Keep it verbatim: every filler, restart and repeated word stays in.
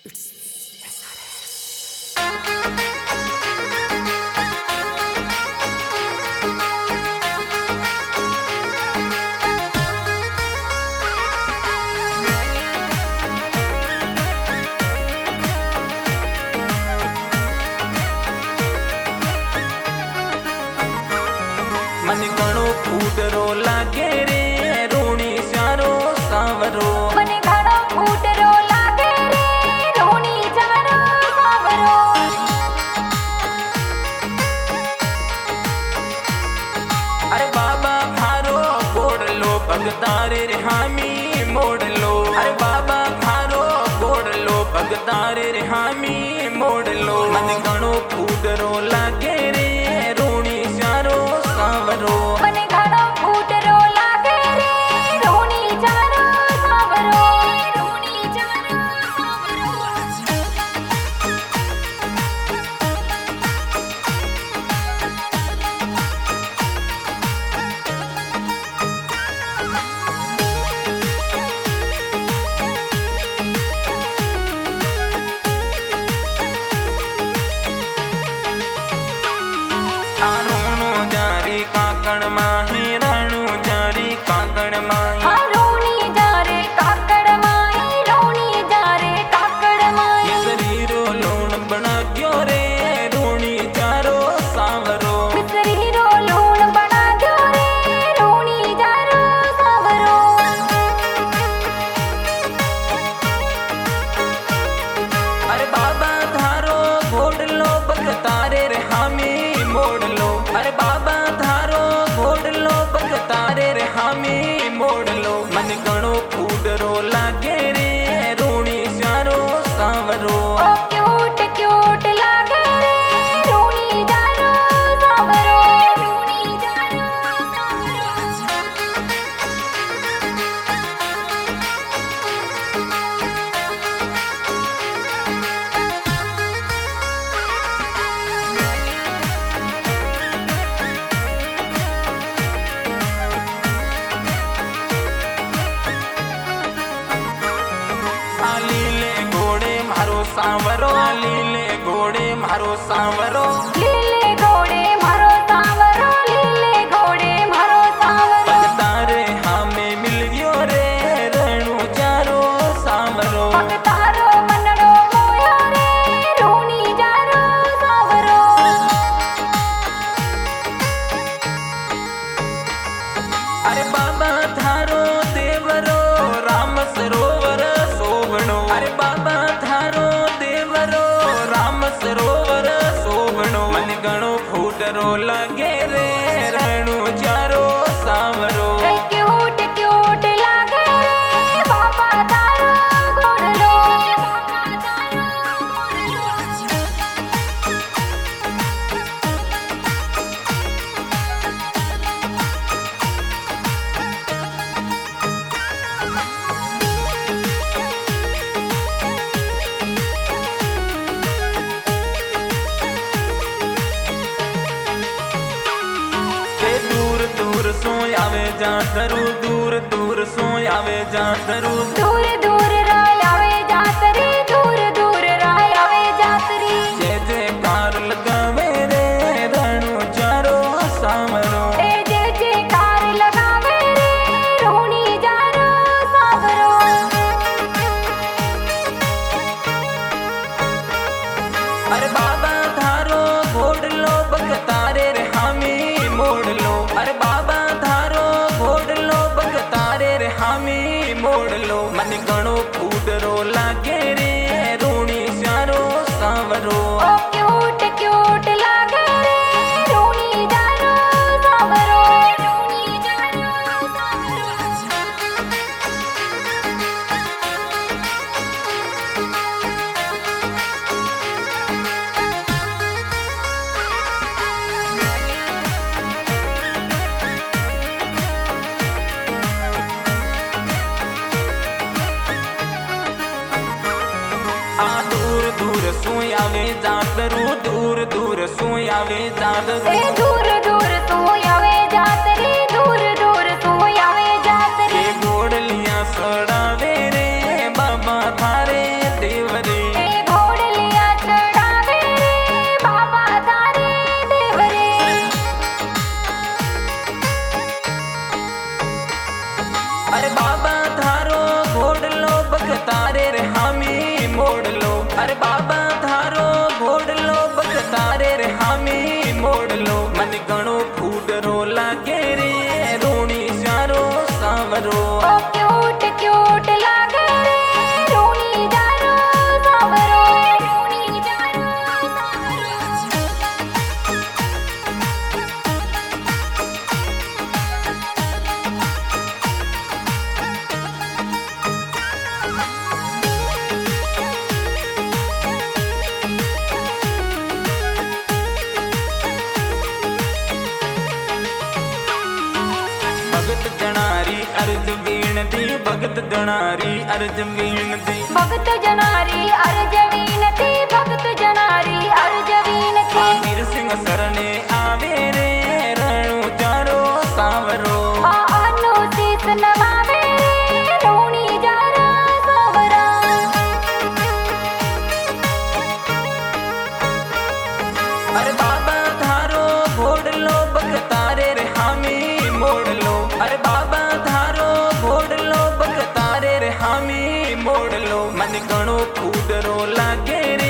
मन घणो फूटरो लागे रे रोणी स्यारो सांवरो। मन घणो फूटरो लागे रे रोणी स्यारो सांवरो। अरे बाबा थारो गोड़ लो भगतारे रे हामी मोड़ लो। अरे बाबा थारो गोड़ लो भगतारे रे हामी मोड़ लो। मन घणो फूटरो लागे रे रोणी स्यारो सांवरो। मन घणो फूटरो लागे रे रोणी स्यारो सांवरो। रोणी स्यारो सांवरो। आरोनो जारी काकण माही राणू जारी काकण माही। हाँ रोणी जा रे काकड़ माई रोणी जा रे काकड़ माई। शरीरो लोण बना गयो रे रोणी चारो सांवरो। मिसरी रो लूण बना दो रे रोणी जा रो सांवरो। अरे बाबा थारो घोड़ लो भगतारे रे हामी मोड़ लो। अरे बाबा थारो घोड़ लो भगतारे रे हामी मोड़ लो। मन घणो फूटरो लागे रे रोणी स्यारो सांवरो। ओ क्यूट क्यूट लागे रे रोणी जा रो सांवरो। रोणी जा रो सांवरो। आलीले घोड़े मारो सांवरो। आलीले घोड़े मारो सांवरो। लीले घोड़े मारो सांवरो। लीले घोड़े मारो सांवरो। भगतारे हामी मिल गयो रे रेणु चारो सांवरो। भगतारो मनड़ो मोयो रे रोणी जा रो सांवरो। अरे बाबा थारो देवरो राम सरोवर शोभनो। अरे बाबा थारो देवरो राम सरोवर शोभनो। मन घणो फूटरो लागे रे रेणु चारो सांवरो। क्यूट क्यूट लागे रे बाबा तारो घोड़लो। बाबा तारो घोड़लो। के दूर दूर सो आवे जा धरू। दूर दूर सो आवे जा धरू। दूर दूर राय आवे जातरी। दूर दूर राय आवे जातरी। जय जयकार लगावे रे रेणु चारो सांवरो। ए जे जयकार लगावे रे रोणी जा रो सांवरो। अरे बाबा थारो घोड़ लो भगतारे रे हामी मोड़ लो। अरे बाबा थारो घोड़ लो भगतारे रे हामी मोड़ लो। मन घणो फूटरो लागे रे रोणी स्यारो सांवरो। ओ क्यूट क्यूट लागे रे रोणी जा रो सांवरो। रोणी जा रो सांवरो। आ दूर दूर सो आवे जा धरू। दूर दूर सो आवे जा धरू। ए दूर दूर तू आवे जातरी। दूर दूर तू आवे जातरी। के घोड़ लिया सड़ावे रे बाबा थारे देवरे। ए दी भगत जनारी अर्जवीन दी भगत जनारी अर्जवीन थी भगत जनारी अर्जवीन थी आमिर सिंह सरने आवे रे रणु चारो सावरो आनो शीस नवावे रे रोनी जारा सावरा अरे बाबा धारो घोड़ लो बगतारे रे हामी मोड़ लो अरे बाबा धारो घोड़ लो बगतारे रे हामी मोड़ लो मन गणो कूदरो लागे रे